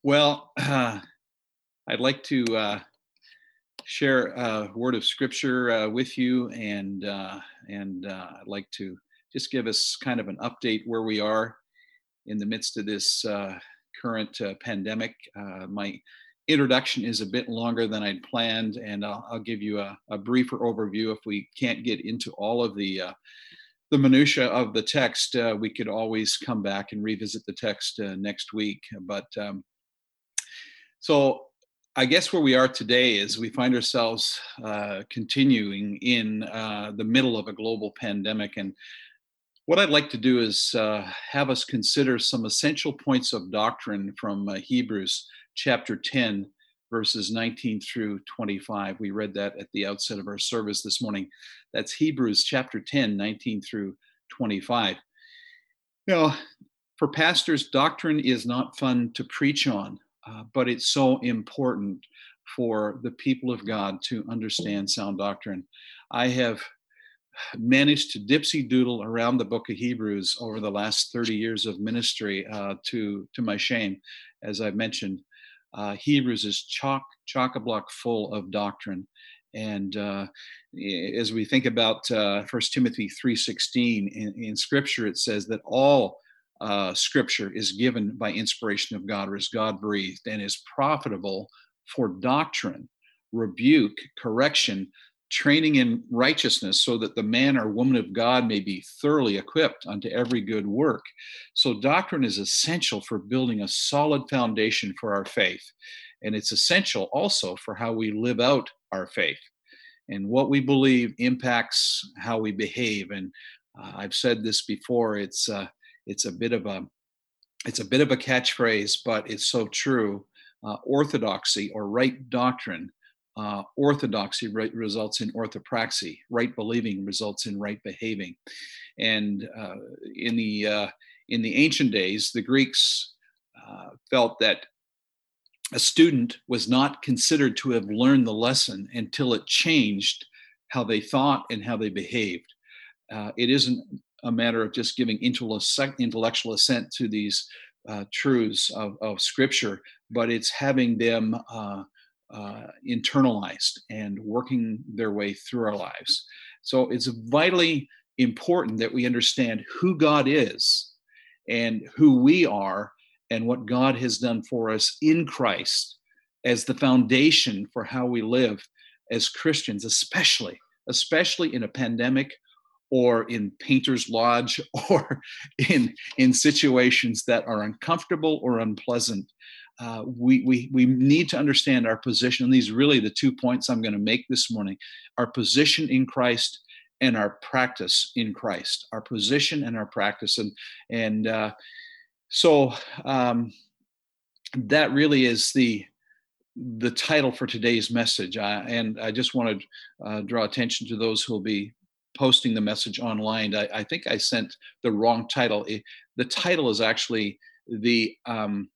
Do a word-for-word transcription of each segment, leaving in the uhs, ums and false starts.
Well, uh, I'd like to uh, share a word of scripture uh, with you, and uh, and uh, I'd like to just give us kind of an update where we are in the midst of this uh, current uh, pandemic. Uh, my introduction is a bit longer than I'd planned, and I'll, I'll give you a, a briefer overview. If we can't get into all of the uh, the minutia of the text, uh, we could always come back and revisit the text uh, next week. But um, So I guess where we are today is we find ourselves uh, continuing in uh, the middle of a global pandemic. And what I'd like to do is uh, have us consider some essential points of doctrine from uh, Hebrews chapter ten, verses nineteen through twenty-five. We read that at the outset of our service this morning. That's Hebrews chapter ten, nineteen through twenty-five. You know, for pastors, doctrine is not fun to preach on, uh, but it's so important for the people of God to understand sound doctrine. I have managed to dipsy doodle around the book of Hebrews over the last thirty years of ministry, uh, to, to my shame, as I mentioned. Uh, Hebrews is chock, chock a block full of doctrine. And uh, as we think about uh, First Timothy three sixteen, in, in Scripture, it says that all uh, Scripture is given by inspiration of God, or is God breathed, and is profitable for doctrine, rebuke, correction, training in righteousness, so that the man or woman of God may be thoroughly equipped unto every good work. So doctrine is essential for building a solid foundation for our faith. And it's essential also for how we live out our faith. And what we believe impacts how we behave. And uh, I've said this before, it's uh, it's a bit of a it's a bit of a catchphrase, but it's so true. Uh, orthodoxy, or right doctrine, uh, orthodoxy re- results in orthopraxy. Right believing results in right behaving. And uh, in the uh, in the ancient days, the Greeks uh, felt that a student was not considered to have learned the lesson until it changed how they thought and how they behaved. Uh, it isn't a matter of just giving intellectual assent to these uh, truths of, of Scripture, but it's having them uh, uh, internalized and working their way through our lives. So it's vitally important that we understand who God is and who we are, and what God has done for us in Christ as the foundation for how we live as Christians, especially, especially in a pandemic, or in Painter's Lodge, or in, in situations that are uncomfortable or unpleasant. Uh, we, we, we need to understand our position. And these are really the two points I'm going to make this morning: our position in Christ and our practice in Christ, our position and our practice. And, and uh, so um, that really is the the title for today's message. I, and I just want to uh, draw attention to those who will be posting the message online. I, I think I sent the wrong title. It, the title is actually the um,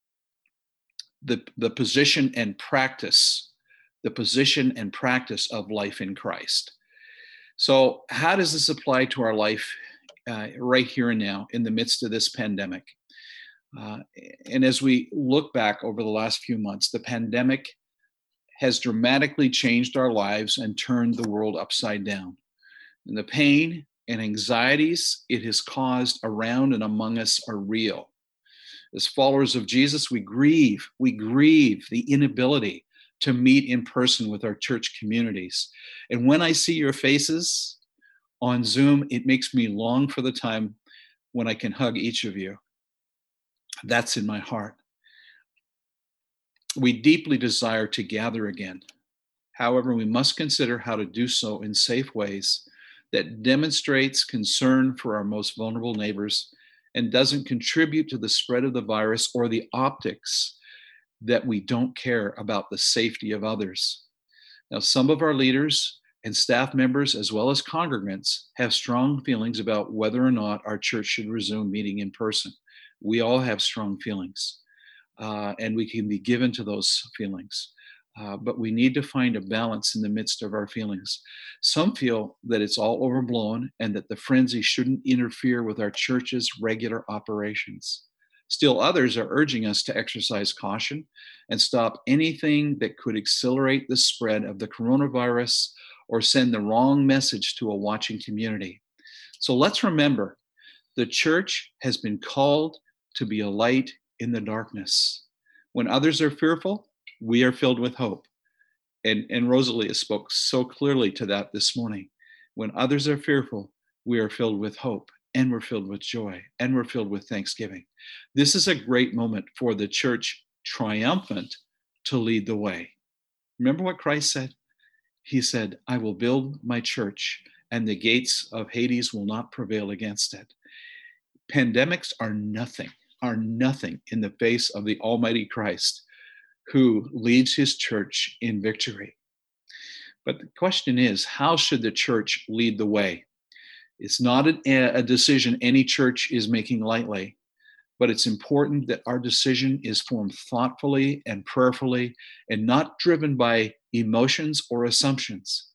the the position and practice, the position and practice of life in Christ. So, how does this apply to our life uh, right here and now in the midst of this pandemic? Uh, and as we look back over the last few months, the pandemic has dramatically changed our lives and turned the world upside down. And the pain and anxieties it has caused around and among us are real. As followers of Jesus, we grieve, we grieve the inability to meet in person with our church communities. And when I see your faces on Zoom, it makes me long for the time when I can hug each of you. That's in my heart. We deeply desire to gather again. However, we must consider how to do so in safe ways that demonstrates concern for our most vulnerable neighbors and doesn't contribute to the spread of the virus, or the optics that we don't care about the safety of others. Now, some of our leaders and staff members, as well as congregants, have strong feelings about whether or not our church should resume meeting in person. We all have strong feelings, uh, and we can be given to those feelings. Uh, but we need to find a balance in the midst of our feelings. Some feel that it's all overblown and that the frenzy shouldn't interfere with our church's regular operations. Still others are urging us to exercise caution and stop anything that could accelerate the spread of the coronavirus or send the wrong message to a watching community. So let's remember, the church has been called to be a light in the darkness. When others are fearful, we are filled with hope. And, and Rosalia spoke so clearly to that this morning. When others are fearful, we are filled with hope, and we're filled with joy, and we're filled with thanksgiving. This is a great moment for the church triumphant to lead the way. Remember what Christ said? He said, I will build my church, and the gates of Hades will not prevail against it. Pandemics are nothing, are nothing in the face of the Almighty Christ, who leads his church in victory. But the question is, how should the church lead the way? It's not a, a decision any church is making lightly, but it's important that our decision is formed thoughtfully and prayerfully and not driven by emotions or assumptions.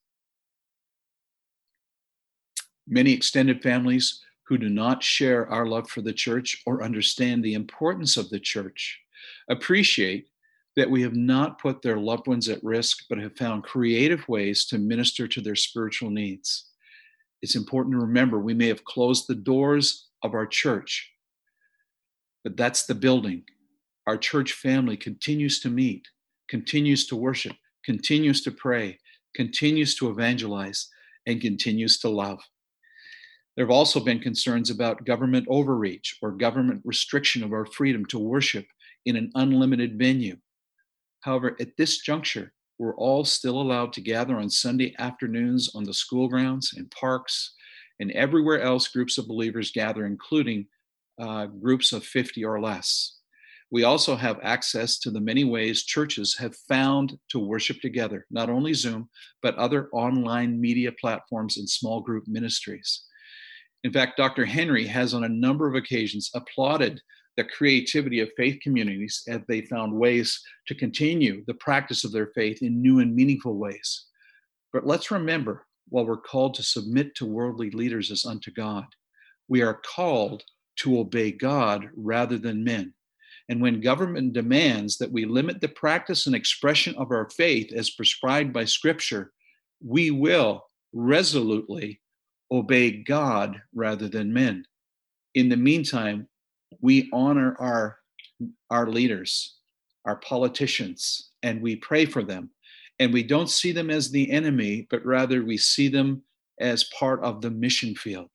Many extended families who do not share our love for the church or understand the importance of the church appreciate that we have not put their loved ones at risk, but have found creative ways to minister to their spiritual needs. It's important to remember we may have closed the doors of our church, but that's the building. Our church family continues to meet, continues to worship, continues to pray, continues to evangelize, and continues to love. There have also been concerns about government overreach or government restriction of our freedom to worship in an unlimited venue. However, at this juncture, we're all still allowed to gather on Sunday afternoons on the school grounds and parks and everywhere else groups of believers gather, including uh, groups of fifty or less. We also have access to the many ways churches have found to worship together, not only Zoom, but other online media platforms and small group ministries. In fact, Doctor Henry has on a number of occasions applauded the creativity of faith communities as they found ways to continue the practice of their faith in new and meaningful ways. But let's remember, while we're called to submit to worldly leaders as unto God, we are called to obey God rather than men. And when government demands that we limit the practice and expression of our faith as prescribed by Scripture, we will resolutely obey God rather than men. In the meantime, we honor our, our leaders, our politicians, and we pray for them. And we don't see them as the enemy, but rather we see them as part of the mission field.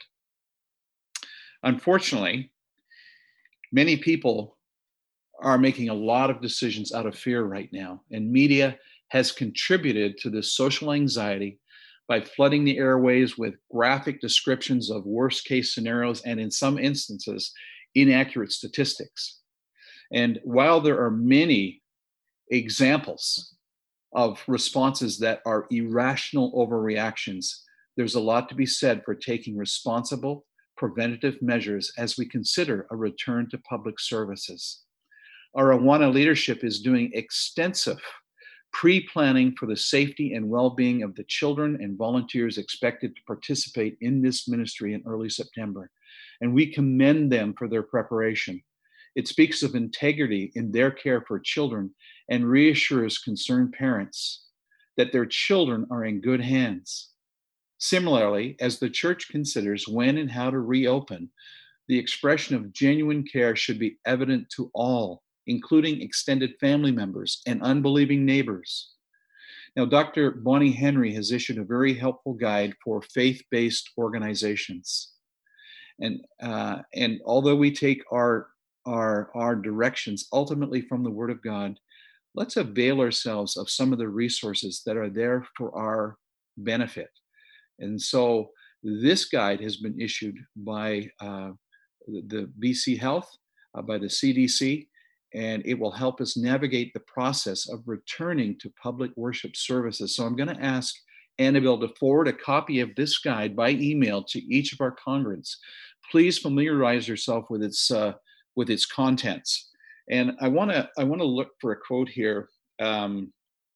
Unfortunately, many people are making a lot of decisions out of fear right now, and media has contributed to this social anxiety by flooding the airways with graphic descriptions of worst case scenarios and, in some instances, inaccurate statistics. And while there are many examples of responses that are irrational overreactions, there's a lot to be said for taking responsible, preventative measures as we consider a return to public services. Our Awana leadership is doing extensive pre-planning for the safety and well-being of the children and volunteers expected to participate in this ministry in early September. And we commend them for their preparation. It speaks of integrity in their care for children and reassures concerned parents that their children are in good hands. Similarly, as the church considers when and how to reopen, the expression of genuine care should be evident to all, including extended family members and unbelieving neighbors. Now, Doctor Bonnie Henry has issued a very helpful guide for faith-based organizations. And, uh, and although we take our, our, our directions ultimately from the Word of God, let's avail ourselves of some of the resources that are there for our benefit. And so this guide has been issued by uh, the B C Health, uh, by the C D C, and it will help us navigate the process of returning to public worship services. So I'm going to ask Annabelle to forward a copy of this guide by email to each of our congregants. Please familiarize yourself with its uh, with its contents. And I want to I want to look for a quote here um,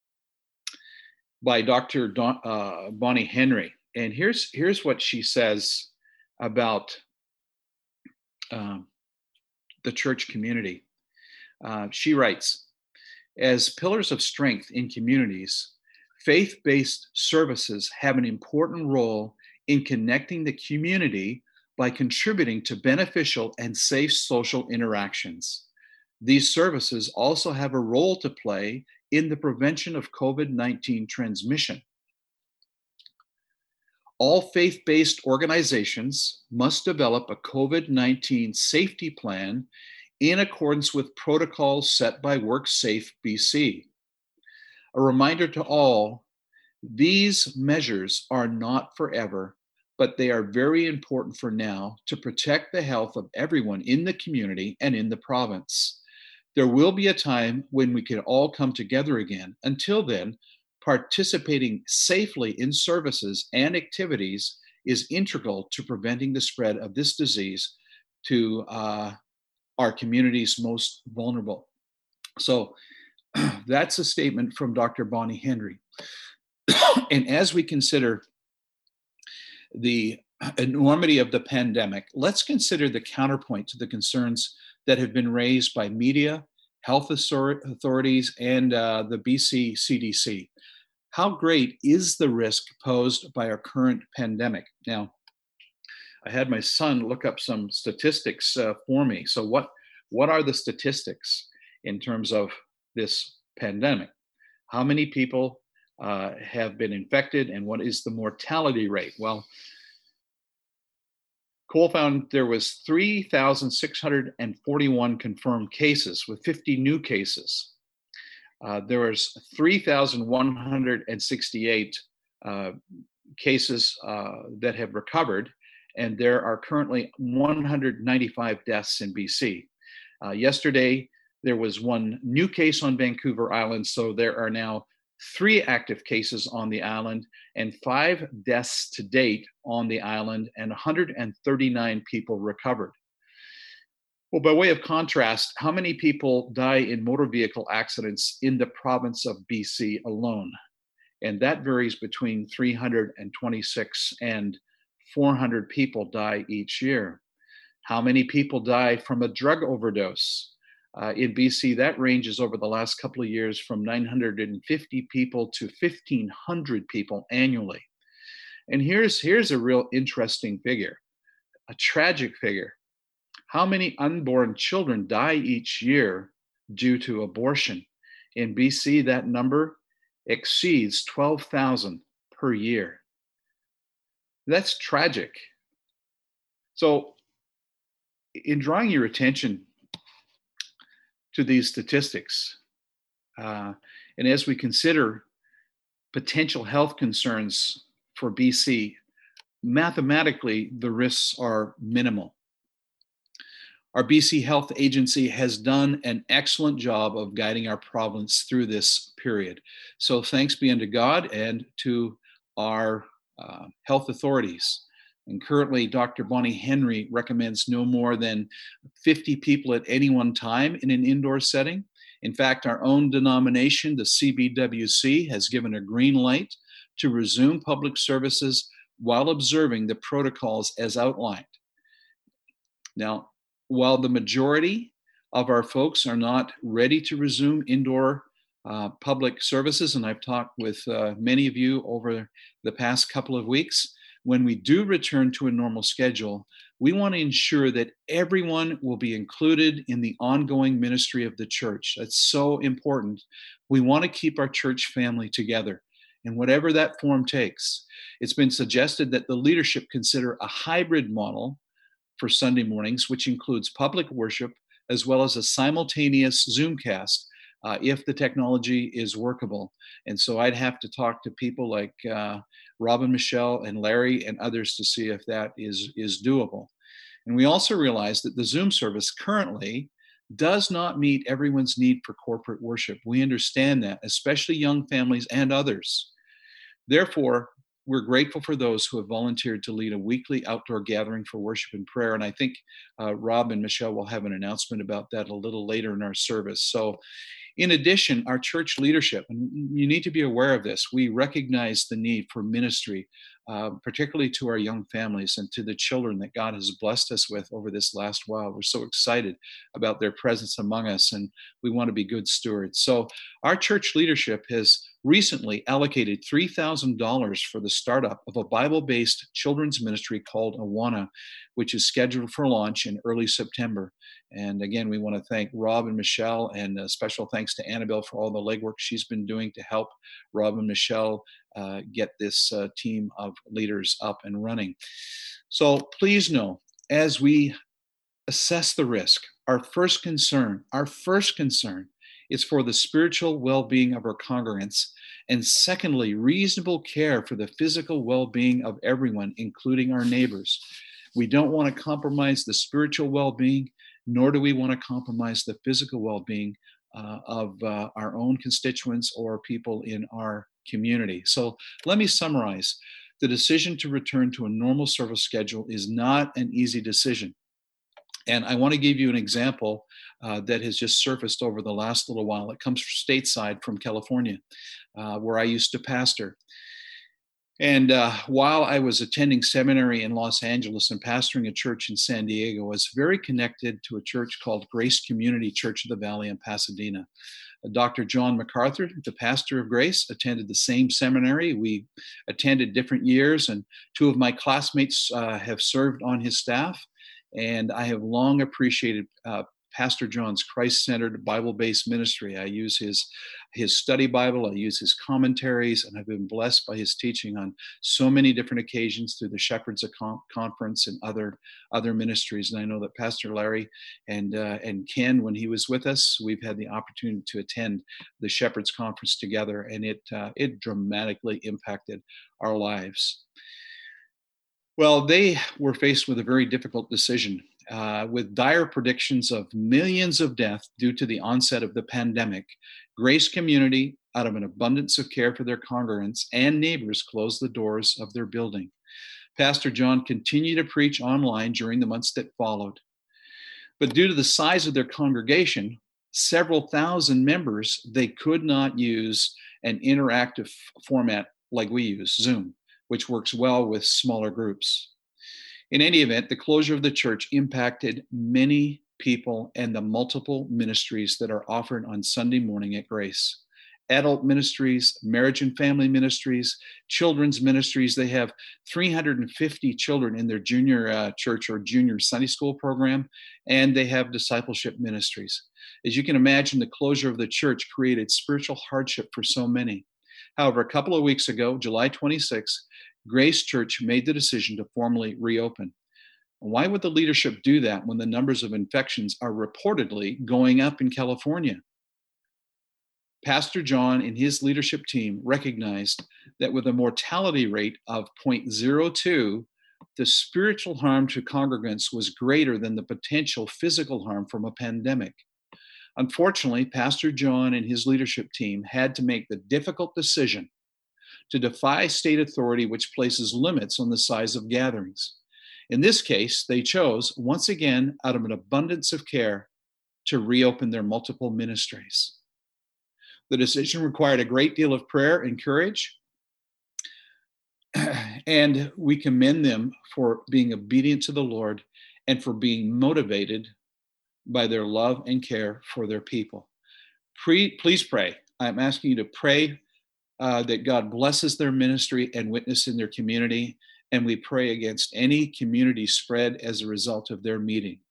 by Doctor Don, uh, Bonnie Henry. And here's here's what she says about um, the church community. Uh, she writes, as pillars of strength in communities, faith-based services have an important role in connecting the community by contributing to beneficial and safe social interactions. These services also have a role to play in the prevention of COVID nineteen transmission. All faith-based organizations must develop a COVID nineteen safety plan in accordance with protocols set by WorkSafe B C. A reminder to all, these measures are not forever, but they are very important for now to protect the health of everyone in the community and in the province. There will be a time when we can all come together again. Until then, participating safely in services and activities is integral to preventing the spread of this disease to uh, our community's most vulnerable. So that's a statement from Doctor Bonnie Henry. And as we consider the enormity of the pandemic, let's consider the counterpoint to the concerns that have been raised by media, health authorities, and uh, the B C C D C. How great is the risk posed by our current pandemic? Now, I had my son look up some statistics uh, for me. So what, what are the statistics in terms of this pandemic? How many people uh, have been infected, and what is the mortality rate? Well, Cole found there was three thousand six hundred forty-one confirmed cases with fifty new cases. Uh, there was three thousand one hundred sixty-eight uh, cases uh, that have recovered, and there are currently one hundred ninety-five deaths in B C. Uh, yesterday, there was one new case on Vancouver Island, so there are now three active cases on the island and five deaths to date on the island, and one hundred thirty-nine people recovered. Well, by way of contrast, how many people die in motor vehicle accidents in the province of B C alone? And that varies between three hundred twenty-six and four hundred people die each year. How many people die from a drug overdose? Uh, in B C, that ranges over the last couple of years from nine hundred fifty people to fifteen hundred people annually. And here's, here's a real interesting figure, a tragic figure. How many unborn children die each year due to abortion? In B C, that number exceeds twelve thousand per year. That's tragic. So, in drawing your attention to these statistics, uh, and as we consider potential health concerns for B C, mathematically, the risks are minimal. Our B C Health Agency has done an excellent job of guiding our province through this period. So thanks be unto God and to our uh, health authorities. And currently, Doctor Bonnie Henry recommends no more than fifty people at any one time in an indoor setting. In fact, our own denomination, the C B W C, has given a green light to resume public services while observing the protocols as outlined. Now, while the majority of our folks are not ready to resume indoor uh, public services, and I've talked with uh, many of you over the past couple of weeks, when we do return to a normal schedule, we want to ensure that everyone will be included in the ongoing ministry of the church. That's so important. We want to keep our church family together, and whatever that form takes. It's been suggested that the leadership consider a hybrid model for Sunday mornings, which includes public worship as well as a simultaneous Zoomcast, uh, if the technology is workable. And so I'd have to talk to people like uh, Robin, Michelle, and Larry and others to see if that is, is doable. And we also realize that the Zoom service currently does not meet everyone's need for corporate worship. We understand that, especially young families and others. Therefore, we're grateful for those who have volunteered to lead a weekly outdoor gathering for worship and prayer. And I think uh, Rob and Michelle will have an announcement about that a little later in our service. So In addition, our church leadership, and you need to be aware of this, we recognize the need for ministry, uh, particularly to our young families and to the children that God has blessed us with over this last while. We're so excited about their presence among us, and we want to be good stewards. So our church leadership has recently allocated three thousand dollars for the startup of a Bible-based children's ministry called Awana, which is scheduled for launch in early September. And again, we want to thank Rob and Michelle, and a special thanks to Annabelle for all the legwork she's been doing to help Rob and Michelle uh, get this uh, team of leaders up and running. So please know, as we assess the risk, our first concern, our first concern is for the spiritual well-being of our congregants, and secondly, reasonable care for the physical well-being of everyone, including our neighbors. We don't want to compromise the spiritual well-being, nor do we want to compromise the physical well-being uh, of uh, our own constituents or people in our community. So let me summarize. The decision to return to a normal service schedule is not an easy decision. And I want to give you an example uh, that has just surfaced over the last little while. It comes stateside from California, uh, where I used to pastor. And uh, while I was attending seminary in Los Angeles and pastoring a church in San Diego, I was very connected to a church called Grace Community Church of the Valley in Pasadena. Uh, Doctor John MacArthur, the pastor of Grace, attended the same seminary. We attended different years, and two of my classmates uh, have served on his staff. And I have long appreciated uh, Pastor John's Christ-centered, Bible-based ministry. I use his, his study Bible, I use his commentaries, and I've been blessed by his teaching on so many different occasions through the Shepherds Conference and other, other ministries. And I know that Pastor Larry and, uh, and Ken, when he was with us, we've had the opportunity to attend the Shepherds Conference together, and it, uh, it dramatically impacted our lives. Well, they were faced with a very difficult decision, uh, with dire predictions of millions of deaths due to the onset of the pandemic. Grace Community, out of an abundance of care for their congregants and neighbors, closed the doors of their building. Pastor John continued to preach online during the months that followed. But due to the size of their congregation, several thousand members, they could not use an interactive format like we use, Zoom, which works well with smaller groups. In any event, the closure of the church impacted many people and the multiple ministries that are offered on Sunday morning at Grace. Adult ministries, marriage and family ministries, children's ministries. They have three hundred fifty children in their junior uh, church or junior Sunday school program, and they have discipleship ministries. As you can imagine, the closure of the church created spiritual hardship for so many. However, a couple of weeks ago, July twenty-sixth, Grace Church made the decision to formally reopen. Why would the leadership do that when the numbers of infections are reportedly going up in California? Pastor John and his leadership team recognized that with a mortality rate of zero point zero two, the spiritual harm to congregants was greater than the potential physical harm from a pandemic. Unfortunately, Pastor John and his leadership team had to make the difficult decision to defy state authority, which places limits on the size of gatherings. In this case, they chose, once again, out of an abundance of care, to reopen their multiple ministries. The decision required a great deal of prayer and courage, and we commend them for being obedient to the Lord and for being motivated by their love and care for their people. Pre- please pray. I'm asking you to pray uh, that God blesses their ministry and witness in their community, and we pray against any community spread as a result of their meeting.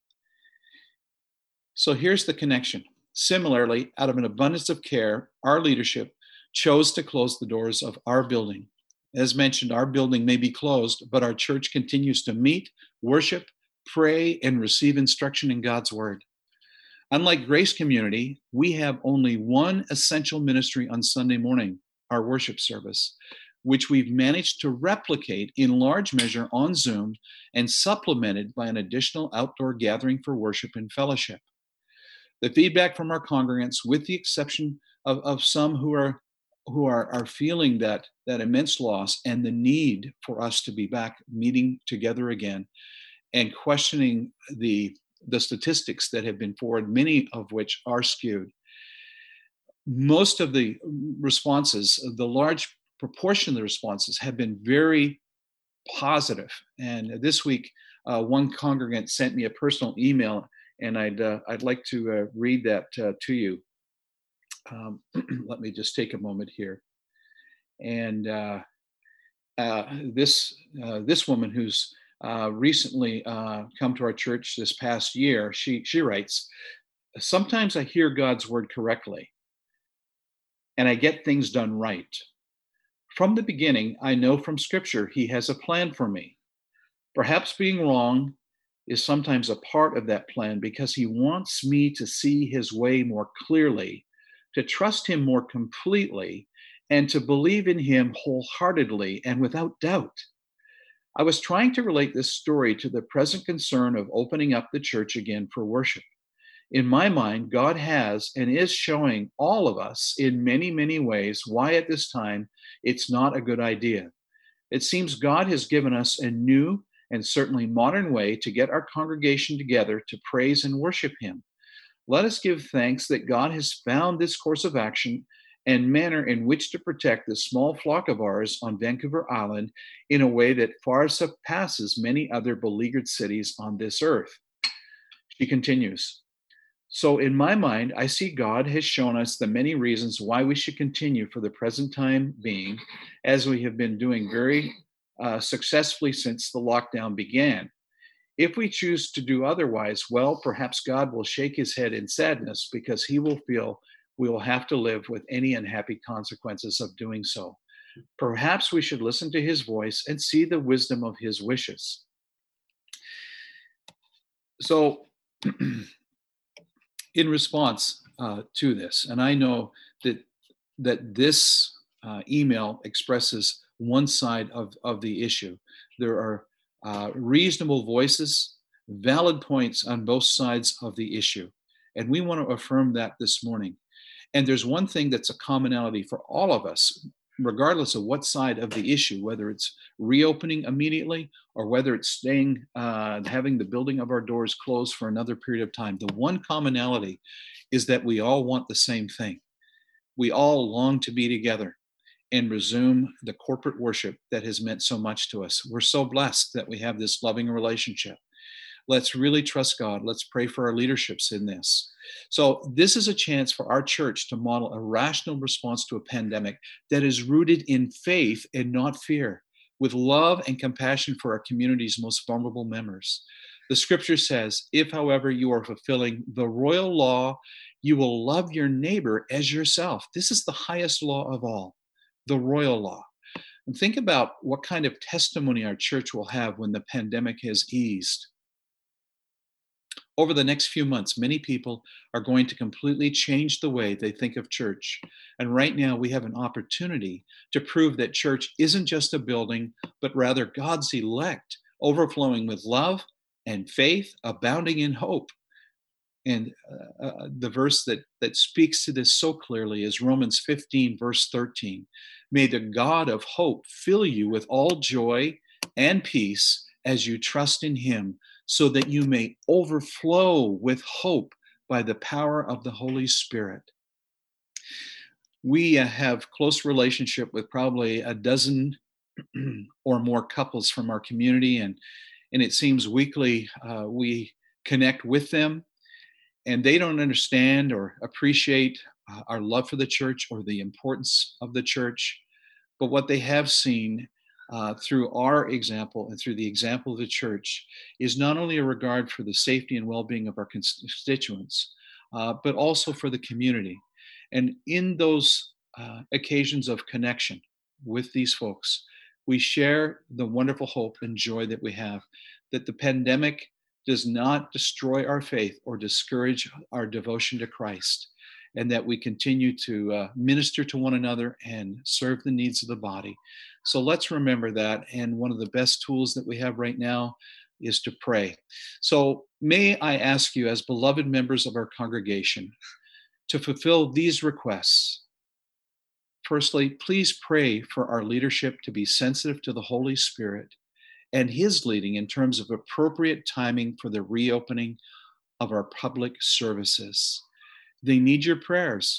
So here's the connection. Similarly, out of an abundance of care, our leadership chose to close the doors of our building. As mentioned, our building may be closed, but our church continues to meet, worship, pray, and receive instruction in God's word. Unlike Grace Community, we have only one essential ministry on Sunday morning, our worship service, which we've managed to replicate in large measure on Zoom and supplemented by an additional outdoor gathering for worship and fellowship. The feedback from our congregants, with the exception of, of some who are who are, are feeling that, that immense loss and the need for us to be back meeting together again and questioning the, the statistics that have been forwarded, many of which are skewed. most of the responses, the large proportion of the responses have been very positive. And this week, uh, one congregant sent me a personal email, and I'd uh, I'd like to uh, read that uh, to you. Um, let me just take a moment here. And uh, uh, this uh, this woman who's uh, recently uh, come to our church this past year, she she writes, "Sometimes I hear God's word correctly, and I get things done right. From the beginning, I know from Scripture He has a plan for me. Perhaps being wrong is sometimes a part of that plan because He wants me to see His way more clearly, to trust Him more completely, and to believe in Him wholeheartedly and without doubt. I was trying to relate this story to the present concern of opening up the church again for worship. In my mind, God has and is showing all of us in many, many ways why at this time it's not a good idea. It seems God has given us a new and certainly modern way to get our congregation together to praise and worship Him. Let us give thanks that God has found this course of action and manner in which to protect this small flock of ours on Vancouver Island in a way that far surpasses many other beleaguered cities on this earth." She continues, "So, in my mind, I see God has shown us the many reasons why we should continue for the present time being, as we have been doing very uh, successfully since the lockdown began. If we choose to do otherwise, well, perhaps God will shake His head in sadness because He will feel we will have to live with any unhappy consequences of doing so. Perhaps we should listen to His voice and see the wisdom of His wishes." So, in response uh, to this, and I know that that this uh, email expresses one side of, of the issue. There are uh, reasonable voices, valid points on both sides of the issue. And we want to affirm that this morning. And there's one thing that's a commonality for all of us, regardless of what side of the issue, whether it's reopening immediately or whether it's staying, uh, having the building of our doors closed for another period of time. The one commonality is that we all want the same thing. We all long to be together and resume the corporate worship that has meant so much to us. We're so blessed that we have this loving relationship. Let's really trust God. Let's pray for our leaderships in this. So this is a chance for our church to model a rational response to a pandemic that is rooted in faith and not fear, with love and compassion for our community's most vulnerable members. The scripture says, "If, however, you are fulfilling the royal law, you will love your neighbor as yourself." This is the highest law of all, the royal law. And think about what kind of testimony our church will have when the pandemic has eased. Over the next few months, many people are going to completely change the way they think of church. And right now, we have an opportunity to prove that church isn't just a building, but rather God's elect, overflowing with love and faith, abounding in hope. And uh, uh, the verse that, that speaks to this so clearly is Romans fifteen, verse thirteen. "May the God of hope fill you with all joy and peace as you trust in Him, so that you may overflow with hope by the power of the Holy Spirit." We uh, have close relationship with probably a dozen or more couples from our community, and and it seems weekly uh, we connect with them, and they don't understand or appreciate uh, our love for the church or the importance of the church. But what they have seen uh, through our example and through the example of the church is not only a regard for the safety and well-being of our constituents, uh, but also for the community. And in those uh, occasions of connection with these folks, we share the wonderful hope and joy that we have, that the pandemic does not destroy our faith or discourage our devotion to Christ, and that we continue to uh, minister to one another and serve the needs of the body. So let's remember that. And one of the best tools that we have right now is to pray. So may I ask you, as beloved members of our congregation, to fulfill these requests. Firstly, please pray for our leadership to be sensitive to the Holy Spirit and His leading in terms of appropriate timing for the reopening of our public services. They need your prayers.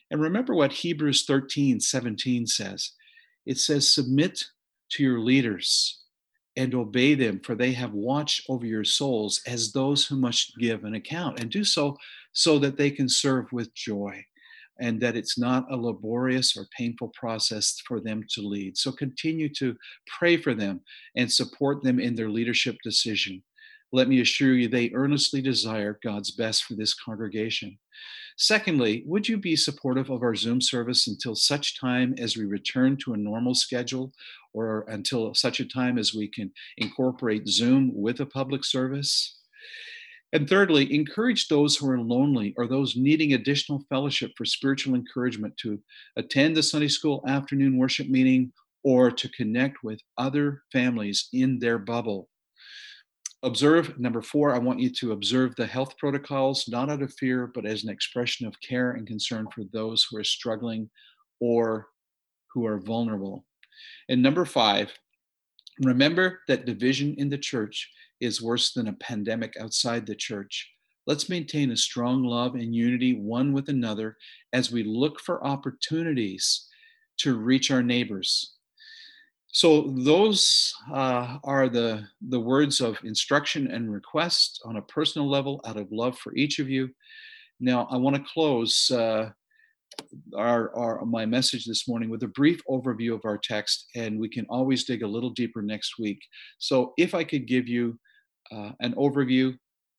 And remember what Hebrews thirteen seventeen says. It says, submit to your leaders and obey them, for they have watched over your souls as those who must give an account, and do so so that they can serve with joy, and that it's not a laborious or painful process for them to lead. So continue to pray for them and support them in their leadership decision. Let me assure you, they earnestly desire God's best for this congregation. Secondly, would you be supportive of our Zoom service until such time as we return to a normal schedule, or until such a time as we can incorporate Zoom with a public service? And thirdly, encourage those who are lonely or those needing additional fellowship for spiritual encouragement to attend the Sunday school afternoon worship meeting or to connect with other families in their bubble. Observe, number four, I want you to observe the health protocols, not out of fear, but as an expression of care and concern for those who are struggling or who are vulnerable. And number five, remember that division in the church is worse than a pandemic outside the church. Let's maintain a strong love and unity one with another as we look for opportunities to reach our neighbors. So those uh, are the, the words of instruction and request on a personal level out of love for each of you. Now, I want to close uh, our, our my message this morning with a brief overview of our text, and we can always dig a little deeper next week. So if I could give you uh, an overview,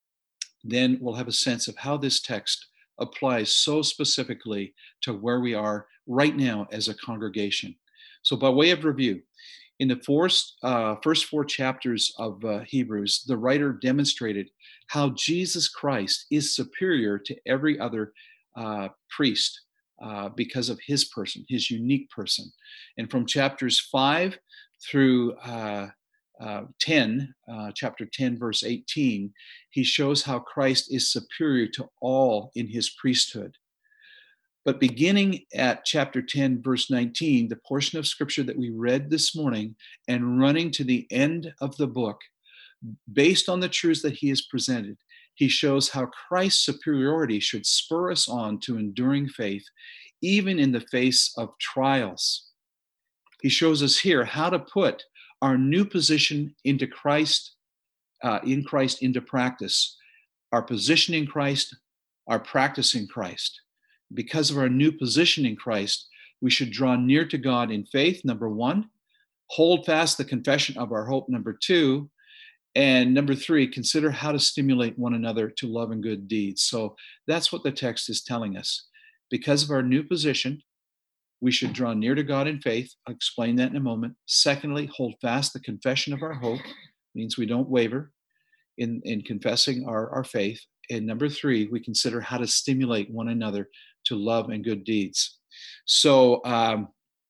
then we'll have a sense of how this text applies so specifically to where we are right now as a congregation. So by way of review, in the first, uh, first four chapters of uh, Hebrews, the writer demonstrated how Jesus Christ is superior to every other uh, priest uh, because of his person, his unique person. And from chapters five through uh, uh, ten, uh, chapter ten, verse eighteen, he shows how Christ is superior to all in his priesthood. But beginning at chapter ten, verse nineteen, the portion of scripture that we read this morning, and running to the end of the book, based on the truths that he has presented, he shows how Christ's superiority should spur us on to enduring faith, even in the face of trials. He shows us here how to put our new position into Christ, uh, in Christ into practice, our position in Christ, our practice in Christ. Because of our new position in Christ, we should draw near to God in faith, number one, hold fast the confession of our hope, number two, and number three, consider how to stimulate one another to love and good deeds. So that's what the text is telling us. Because of our new position, we should draw near to God in faith. I'll explain that in a moment. Secondly, hold fast the confession of our hope, means we don't waver in, in confessing our, our faith. And number three, we consider how to stimulate one another to love and good deeds. So um,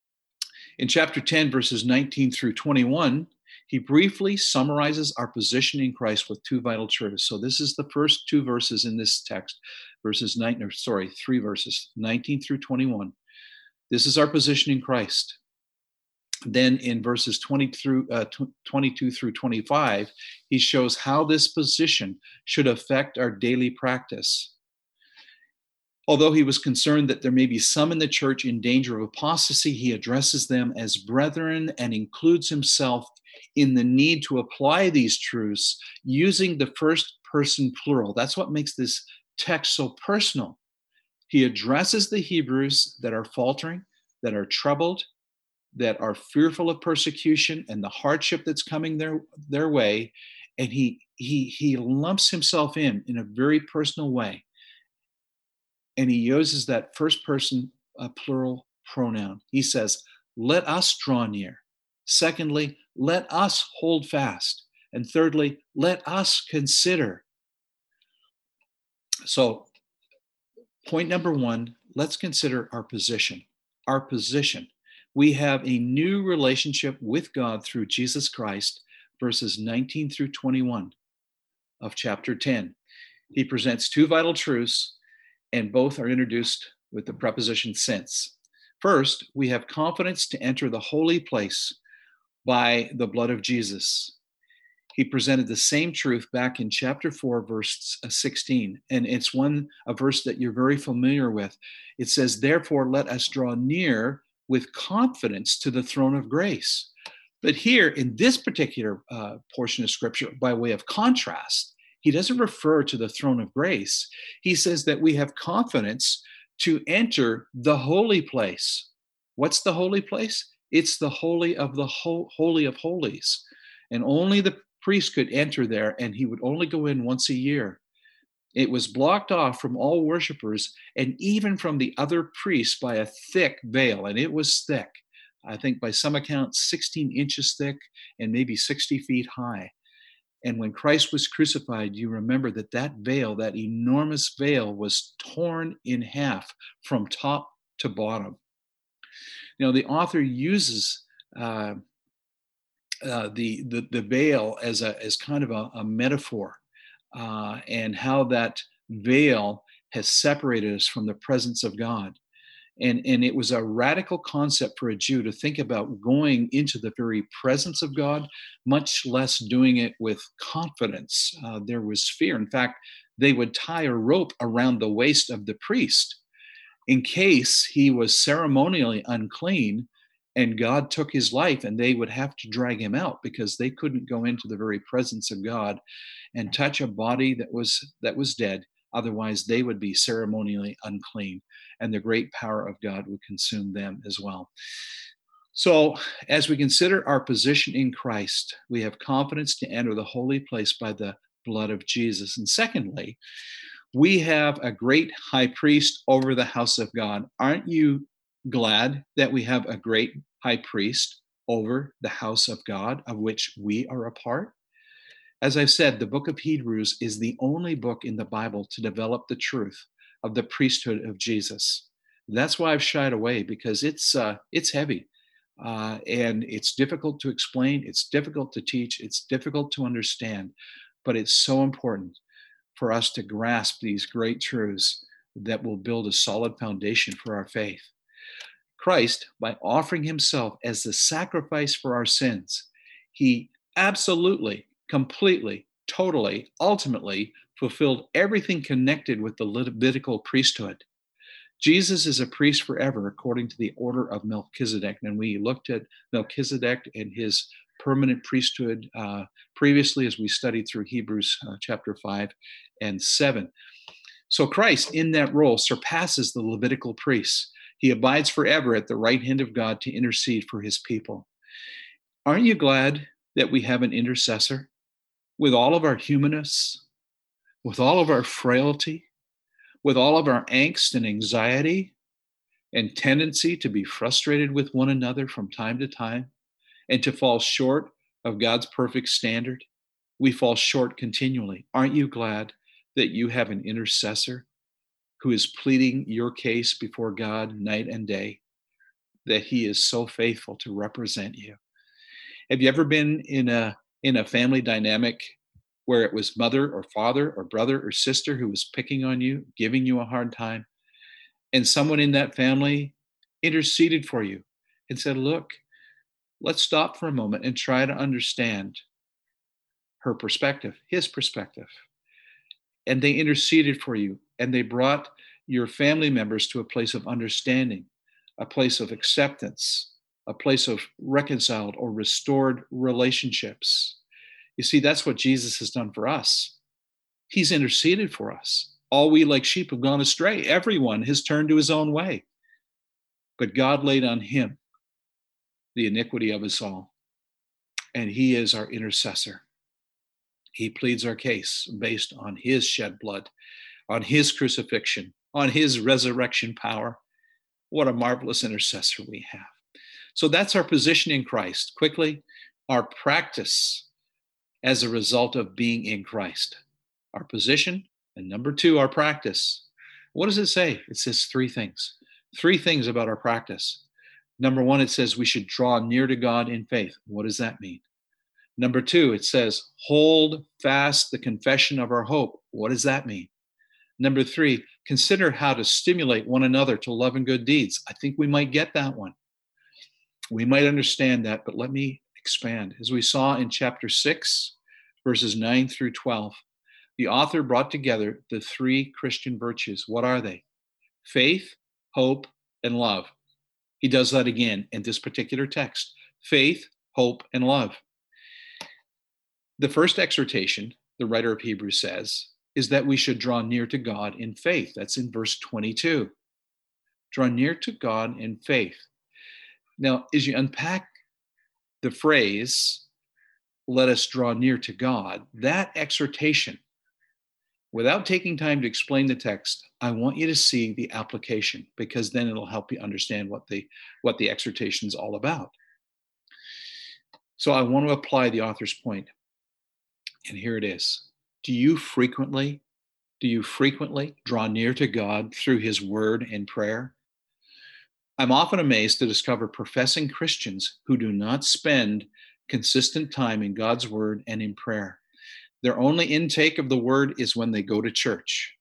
in chapter ten, verses nineteen through twenty-one, he briefly summarizes our position in Christ with two vital truths. So this is the first two verses in this text, verses nine, or sorry, three verses, nineteen through twenty-one. This is our position in Christ. Then in verses twenty through uh, twenty-two through twenty-five, he shows how this position should affect our daily practice. Although he was concerned that there may be some in the church in danger of apostasy, he addresses them as brethren and includes himself in the need to apply these truths using the first person plural. That's what makes this text so personal. He addresses the Hebrews that are faltering, that are troubled, that are fearful of persecution and the hardship that's coming their, their way, and he, he, he lumps himself in in a very personal way. And he uses that first person uh, plural pronoun. He says, let us draw near. Secondly, let us hold fast. And thirdly, let us consider. So point number one, let's consider our position. Our position. We have a new relationship with God through Jesus Christ, verses nineteen through twenty-one of chapter ten. He presents two vital truths, and both are introduced with the preposition since. First, we have confidence to enter the holy place by the blood of Jesus. He presented the same truth back in chapter four, verse sixteen. And it's one, a verse that you're very familiar with. It says, therefore, let us draw near with confidence to the throne of grace. But here in this particular uh, portion of scripture, by way of contrast, he doesn't refer to the throne of grace. He says that we have confidence to enter the holy place. What's the holy place? It's the holy of the ho- holy of holies. And only the priest could enter there, and he would only go in once a year. It was blocked off from all worshipers and even from the other priests by a thick veil, and it was thick. I think by some accounts, sixteen inches thick and maybe sixty feet high. And when Christ was crucified, you remember that that veil, that enormous veil, was torn in half from top to bottom. Now, the author uses uh, uh, the, the the veil as a as kind of a, a metaphor, uh, and how that veil has separated us from the presence of God. And, and it was a radical concept for a Jew to think about going into the very presence of God, much less doing it with confidence. Uh, there was fear. In fact, they would tie a rope around the waist of the priest in case he was ceremonially unclean and God took his life, and they would have to drag him out because they couldn't go into the very presence of God and touch a body that was that was dead. Otherwise, they would be ceremonially unclean, and the great power of God would consume them as well. So, as we consider our position in Christ, we have confidence to enter the holy place by the blood of Jesus. And secondly, we have a great high priest over the house of God. Aren't you glad that we have a great high priest over the house of God, of which we are a part? As I've said, the book of Hebrews is the only book in the Bible to develop the truth of the priesthood of Jesus. That's why I've shied away, because it's uh, it's heavy, uh, and it's difficult to explain. It's difficult to teach. It's difficult to understand, but it's so important for us to grasp these great truths that will build a solid foundation for our faith. Christ, by offering himself as the sacrifice for our sins, he absolutely, completely, totally, ultimately fulfilled everything connected with the Levitical priesthood. Jesus is a priest forever according to the order of Melchizedek. And we looked at Melchizedek and his permanent priesthood uh, previously as we studied through Hebrews uh, chapter five and seven. So Christ in that role surpasses the Levitical priests. He abides forever at the right hand of God to intercede for his people. Aren't you glad that we have an intercessor? With all of our humanness, with all of our frailty, with all of our angst and anxiety and tendency to be frustrated with one another from time to time and to fall short of God's perfect standard, we fall short continually. Aren't you glad that you have an intercessor who is pleading your case before God night and day, that he is so faithful to represent you? Have you ever been in a in a family dynamic where it was mother or father or brother or sister who was picking on you, giving you a hard time, and someone in that family interceded for you and said, look, let's stop for a moment and try to understand her perspective, his perspective. And they interceded for you, and they brought your family members to a place of understanding, a place of acceptance, a place of reconciled or restored relationships. You see, that's what Jesus has done for us. He's interceded for us. All we like sheep have gone astray. Everyone has turned to his own way. But God laid on him the iniquity of us all. And he is our intercessor. He pleads our case based on his shed blood, on his crucifixion, on his resurrection power. What a marvelous intercessor we have. So that's our position in Christ. Quickly, our practice as a result of being in Christ. Our position, and number two, our practice. What does it say? It says three things. Three things about our practice. Number one, it says we should draw near to God in faith. What does that mean? Number two, it says hold fast the confession of our hope. What does that mean? Number three, consider how to stimulate one another to love and good deeds. I think we might get that one. We might understand that, but let me expand. As we saw in chapter six, verses nine through twelve. The author brought together the three Christian virtues. What are they? Faith, hope, and love. He does that again in this particular text. Faith, hope, and love. The first exhortation, the writer of Hebrews says, is that we should draw near to God in faith. That's in verse twenty-two. Draw near to God in faith. Now, as you unpack the phrase, let us draw near to God, that exhortation, without taking time to explain the text, I want you to see the application, because then it'll help you understand what the, what the exhortation is all about. So I want to apply the author's point. And here it is. Do you frequently, do you frequently draw near to God through his word and prayer? I'm often amazed to discover professing Christians who do not spend consistent time in God's word and in prayer. Their only intake of the word is when they go to church.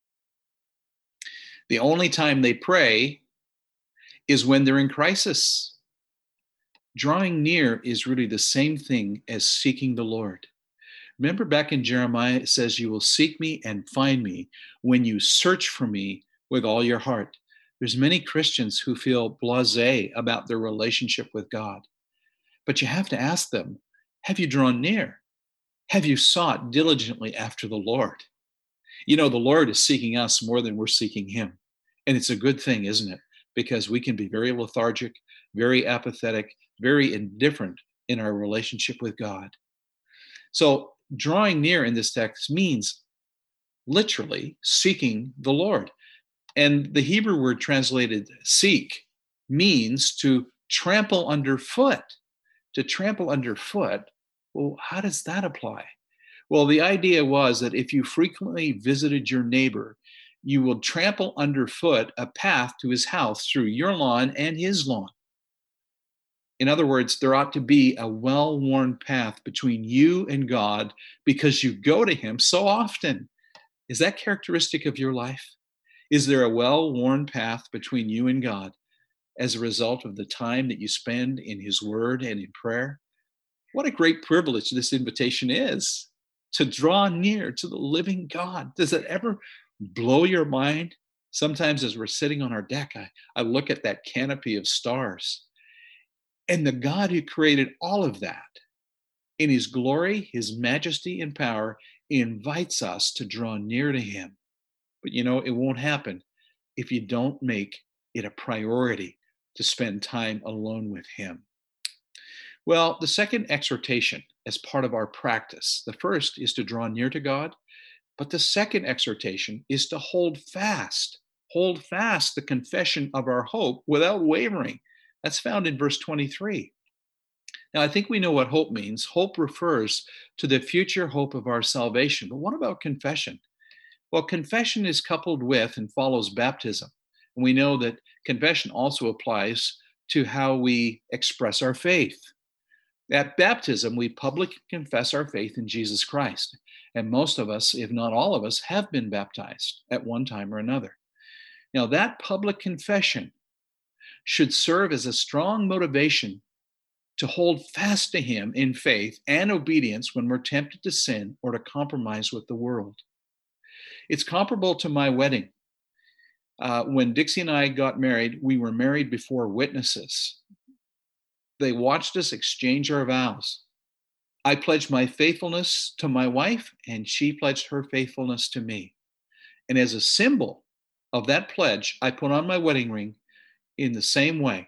The only time they pray is when they're in crisis. Drawing near is really the same thing as seeking the Lord. Remember back in Jeremiah, it says, you will seek me and find me when you search for me with all your heart. There's many Christians who feel blasé about their relationship with God. But you have to ask them, have you drawn near? Have you sought diligently after the Lord? You know, the Lord is seeking us more than we're seeking him. And it's a good thing, isn't it? Because we can be very lethargic, very apathetic, very indifferent in our relationship with God. So drawing near in this text means literally seeking the Lord. And the Hebrew word translated seek means to trample underfoot. To trample underfoot, well, how does that apply? Well, the idea was that if you frequently visited your neighbor, you will trample underfoot a path to his house through your lawn and his lawn. In other words, there ought to be a well-worn path between you and God because you go to him so often. Is that characteristic of your life? Is there a well-worn path between you and God as a result of the time that you spend in his word and in prayer? What a great privilege this invitation is, to draw near to the living God. Does it ever blow your mind? Sometimes as we're sitting on our deck, I, I look at that canopy of stars. And the God who created all of that, in his glory, his majesty, and power, invites us to draw near to him. But you know, it won't happen if you don't make it a priority to spend time alone with him. Well, the second exhortation as part of our practice, the first is to draw near to God, but the second exhortation is to hold fast, hold fast the confession of our hope without wavering. That's found in verse twenty-three. Now, I think we know what hope means. Hope refers to the future hope of our salvation. But what about confession? Well, confession is coupled with and follows baptism. And we know that confession also applies to how we express our faith. At baptism, we publicly confess our faith in Jesus Christ. And most of us, if not all of us, have been baptized at one time or another. Now, that public confession should serve as a strong motivation to hold fast to him in faith and obedience when we're tempted to sin or to compromise with the world. It's comparable to my wedding. Uh, when Dixie and I got married, we were married before witnesses. They watched us exchange our vows. I pledged my faithfulness to my wife, and she pledged her faithfulness to me. And as a symbol of that pledge, I put on my wedding ring. In the same way,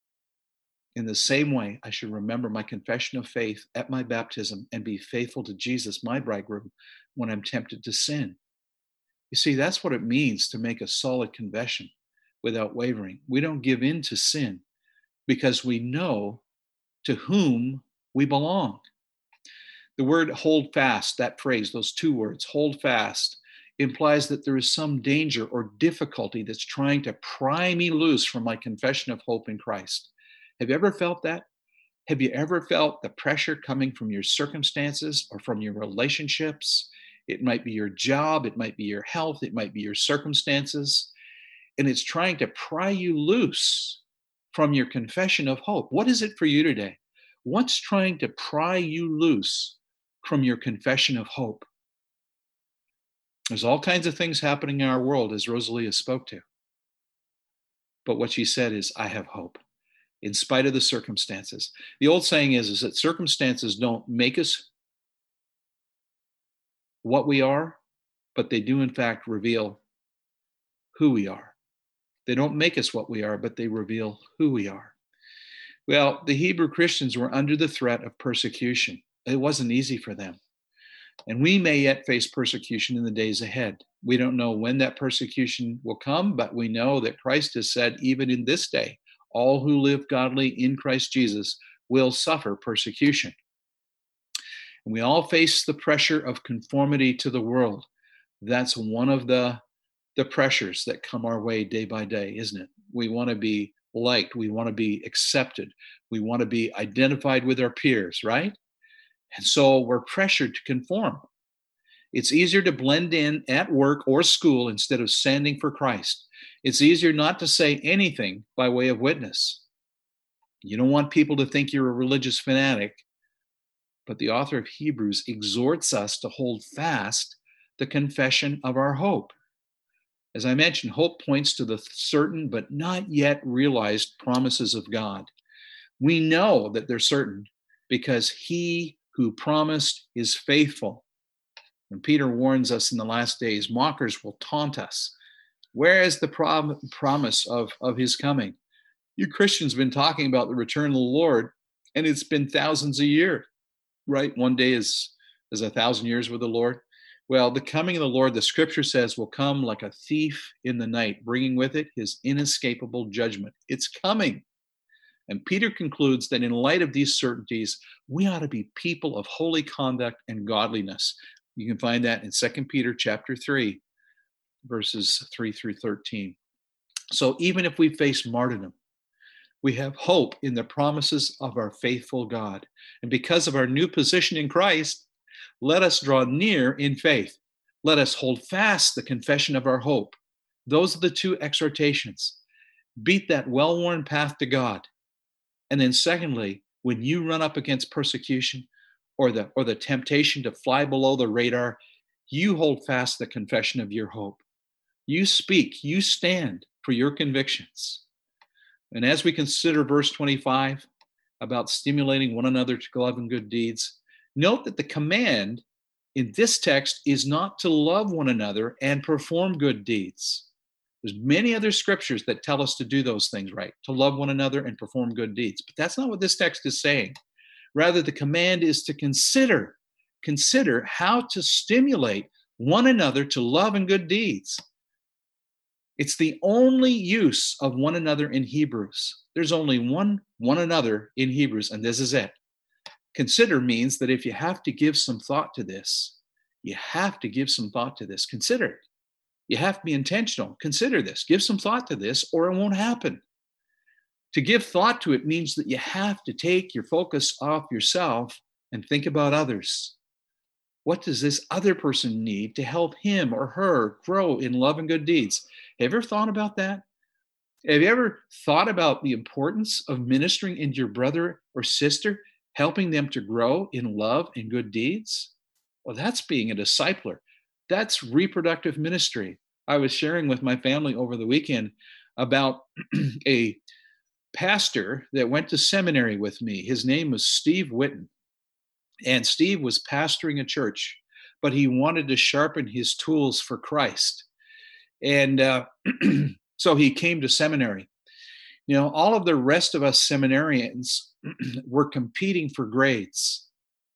in the same way, I should remember my confession of faith at my baptism and be faithful to Jesus, my bridegroom, when I'm tempted to sin. You see, that's what it means to make a solid confession without wavering. We don't give in to sin because we know to whom we belong. The word hold fast, that phrase, those two words, hold fast, implies that there is some danger or difficulty that's trying to pry me loose from my confession of hope in Christ. Have you ever felt that? Have you ever felt the pressure coming from your circumstances or from your relationships? It might be your job, it might be your health, it might be your circumstances, and it's trying to pry you loose from your confession of hope. What is it for you today? What's trying to pry you loose from your confession of hope. There's all kinds of things happening in our world, as Rosalia spoke to. But what she said is, I have hope in spite of the circumstances. The old saying is, is that circumstances don't make us what we are, but they do in fact reveal who we are. They don't make us what we are, but they reveal who we are. Well, the Hebrew Christians were under the threat of persecution. It wasn't easy for them. And we may yet face persecution in the days ahead. We don't know when that persecution will come, but we know that Christ has said, even in this day, all who live godly in Christ Jesus will suffer persecution. And we all face the pressure of conformity to the world. That's one of the, the pressures that come our way day by day, isn't it? We want to be liked. We want to be accepted. We want to be identified with our peers, right? And so we're pressured to conform. It's easier to blend in at work or school instead of standing for Christ. It's easier not to say anything by way of witness. You don't want people to think you're a religious fanatic, but the author of Hebrews exhorts us to hold fast the confession of our hope. As I mentioned, hope points to the certain but not yet realized promises of God. We know that they're certain because he who promised is faithful. And Peter warns us in the last days, mockers will taunt us. Where is the prom- promise of, of his coming? You Christians have been talking about the return of the Lord, and it's been thousands of years, right? One day is, is a thousand years with the Lord. Well, the coming of the Lord, the scripture says, will come like a thief in the night, bringing with it his inescapable judgment. It's coming. And Peter concludes that in light of these certainties, we ought to be people of holy conduct and godliness. You can find that in Second Peter chapter three, verses three through thirteen. So even if we face martyrdom, we have hope in the promises of our faithful God. And because of our new position in Christ, let us draw near in faith. Let us hold fast the confession of our hope. Those are the two exhortations. Beat that well-worn path to God. And then secondly, when you run up against persecution or the, or the temptation to fly below the radar, you hold fast the confession of your hope. You speak, you stand for your convictions. And as we consider verse twenty-five about stimulating one another to love and good deeds, note that the command in this text is not to love one another and perform good deeds. There's many other scriptures that tell us to do those things, right? To love one another and perform good deeds. But that's not what this text is saying. Rather, the command is to consider, consider how to stimulate one another to love and good deeds. It's the only use of one another in Hebrews. There's only one one another in Hebrews, and this is it. Consider means that if you have to give some thought to this, you have to give some thought to this. Consider it. You have to be intentional. Consider this. Give some thought to this, or it won't happen. To give thought to it means that you have to take your focus off yourself and think about others. What does this other person need to help him or her grow in love and good deeds? Have you ever thought about that? Have you ever thought about the importance of ministering in your brother or sister, helping them to grow in love and good deeds? Well, that's being a discipler. That's reproductive ministry. I was sharing with my family over the weekend about a pastor that went to seminary with me. His name was Steve Witten. And Steve was pastoring a church, but he wanted to sharpen his tools for Christ. And uh, so he came to seminary. You know, all of the rest of us seminarians were competing for grades.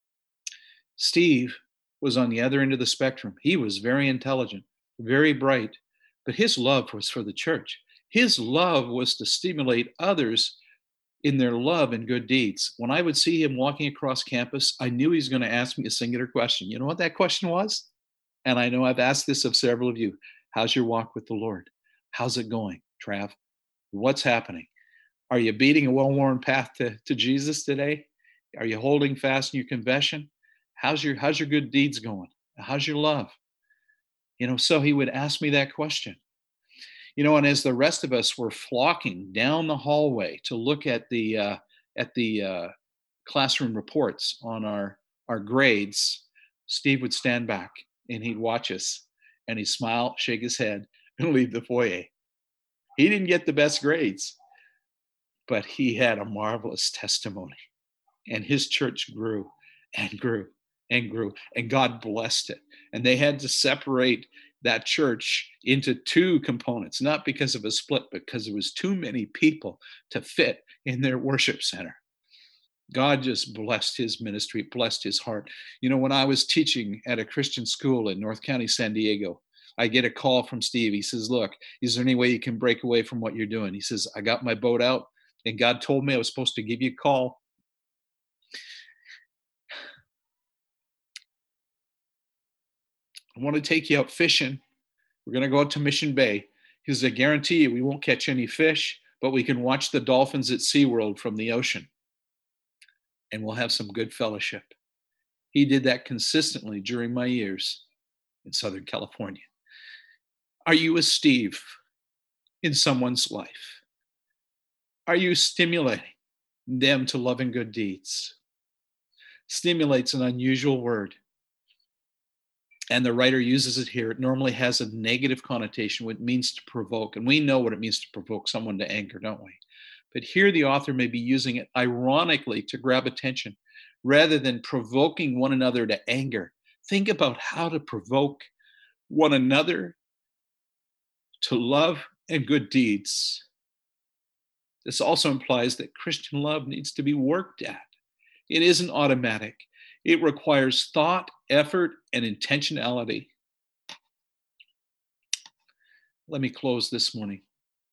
Steve was on the other end of the spectrum. He was very intelligent, very bright, but his love was for the church. His love was to stimulate others in their love and good deeds. When I would see him walking across campus, I knew he was going to ask me a singular question. You know what that question was? And I know I've asked this of several of you. How's your walk with the Lord? How's it going, Trav? What's happening? Are you beating a well-worn path to, to Jesus today? Are you holding fast in your confession? How's your, how's your good deeds going? How's your love? You know, so he would ask me that question. You know, and as the rest of us were flocking down the hallway to look at the uh, at the uh, classroom reports on our, our grades, Steve would stand back and he'd watch us and he'd smile, shake his head, and leave the foyer. He didn't get the best grades, but he had a marvelous testimony. And his church grew and grew and grew, and God blessed it. And they had to separate that church into two components, not because of a split, but because there was too many people to fit in their worship center. God just blessed his ministry, blessed his heart. You know, when I was teaching at a Christian school in North County, San Diego, I get a call from Steve. He says, look, is there any way you can break away from what you're doing? He says, I got my boat out and God told me I was supposed to give you a call. I want to take you out fishing. We're going to go out to Mission Bay. He says, I guarantee you we won't catch any fish, but we can watch the dolphins at SeaWorld from the ocean. And we'll have some good fellowship. He did that consistently during my years in Southern California. Are you a Steve in someone's life? Are you stimulating them to love and good deeds? Stimulate's an unusual word. And the writer uses it here. It normally has a negative connotation, what it means to provoke. And we know what it means to provoke someone to anger, don't we? But here the author may be using it ironically to grab attention rather than provoking one another to anger. Think about how to provoke one another to love and good deeds. This also implies that Christian love needs to be worked at. It isn't automatic. It requires thought, effort, and intentionality. Let me close this morning.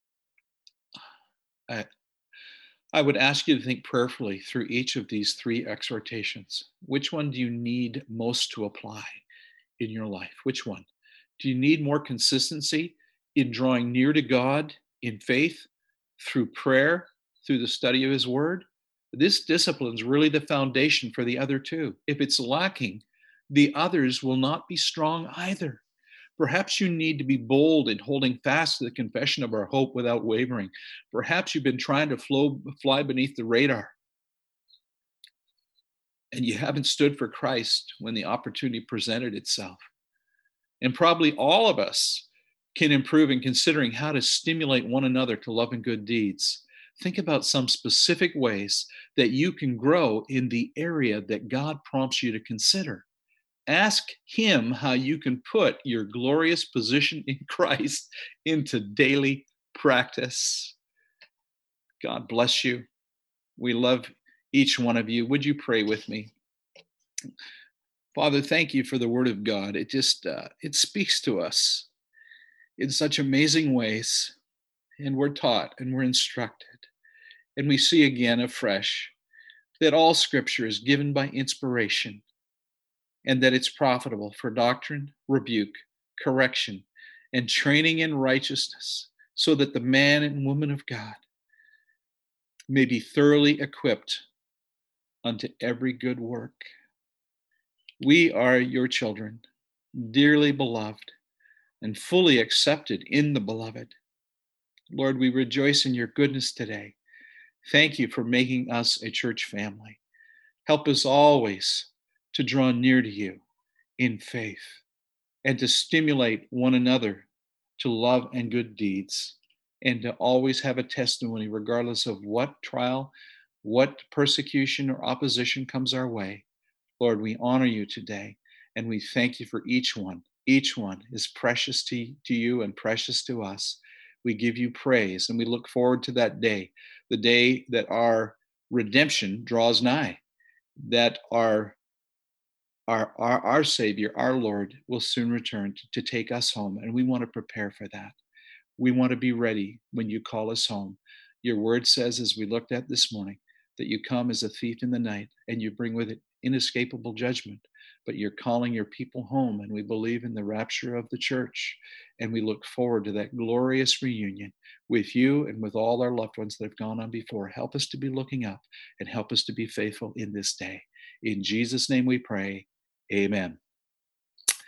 I, I would ask you to think prayerfully through each of these three exhortations. Which one do you need most to apply in your life? Which one? Do you need more consistency in drawing near to God in faith, through prayer, through the study of his word? This discipline is really the foundation for the other two. If it's lacking, the others will not be strong either. Perhaps you need to be bold in holding fast to the confession of our hope without wavering. Perhaps you've been trying to flow, fly beneath the radar, and you haven't stood for Christ when the opportunity presented itself. And probably all of us can improve in considering how to stimulate one another to love and good deeds. Think about some specific ways that you can grow in the area that God prompts you to consider. Ask him how you can put your glorious position in Christ into daily practice. God bless you. We love each one of you. Would you pray with me? Father, thank you for the word of God. It just, uh, it speaks to us in such amazing ways. And we're taught and we're instructed. And we see again afresh that all scripture is given by inspiration and that it's profitable for doctrine, rebuke, correction, and training in righteousness, so that the man and woman of God may be thoroughly equipped unto every good work. We are your children, dearly beloved and fully accepted in the beloved. Lord, we rejoice in your goodness today. Thank you for making us a church family. Help us always to draw near to you in faith and to stimulate one another to love and good deeds, and to always have a testimony regardless of what trial, what persecution or opposition comes our way. Lord, we honor you today and we thank you for each one. Each one is precious to, to you and precious to us. We give you praise and we look forward to that day, the day that our redemption draws nigh, that our, our, our, our Savior, our Lord, will soon return to, to take us home. And we want to prepare for that. We want to be ready when you call us home. Your word says, as we looked at this morning, that you come as a thief in the night and you bring with it inescapable judgment, but you're calling your people home, and we believe in the rapture of the church, and we look forward to that glorious reunion with you and with all our loved ones that have gone on before. Help us to be looking up and help us to be faithful in this day. In Jesus' name we pray, amen.